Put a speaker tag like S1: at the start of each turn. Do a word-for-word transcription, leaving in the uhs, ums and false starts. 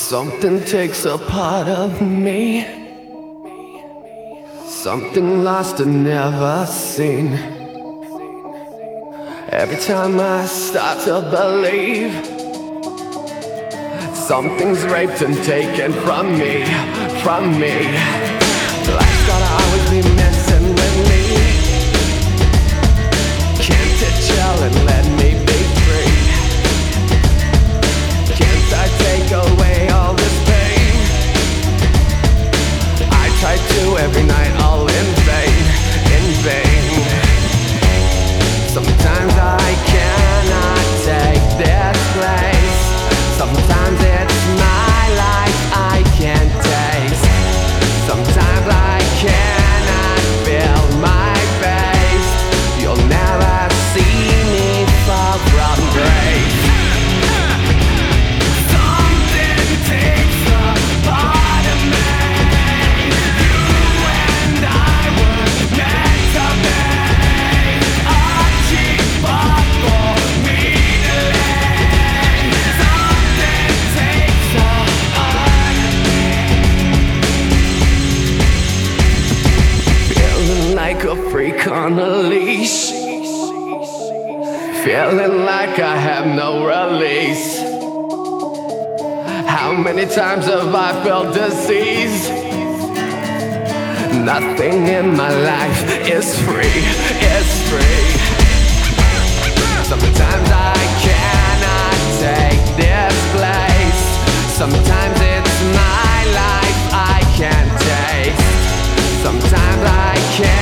S1: Something takes a part of me, something lost and never seen. Every time I start to believe, something's raped and taken from me, from me. Life's gotta always be messing with me. Can't it chill and let me be free? Can't I take away all this pain? I try to every night, all in vain, in vain. Sometimes I cannot take this place. Sometimes it's my life I can't taste. Sometimes I cannot feel my face. You'll never see me fall from grace. Something takes a part of me. You and I were meant to be. A cheap spot for me to land. Something takes a part of me. Feeling like a freak on a leash, feeling like I have no release. How many times have I felt disease? Nothing in my life is free, is free. Sometimes I cannot take this place. Sometimes it's my life I can't taste. Sometimes I can't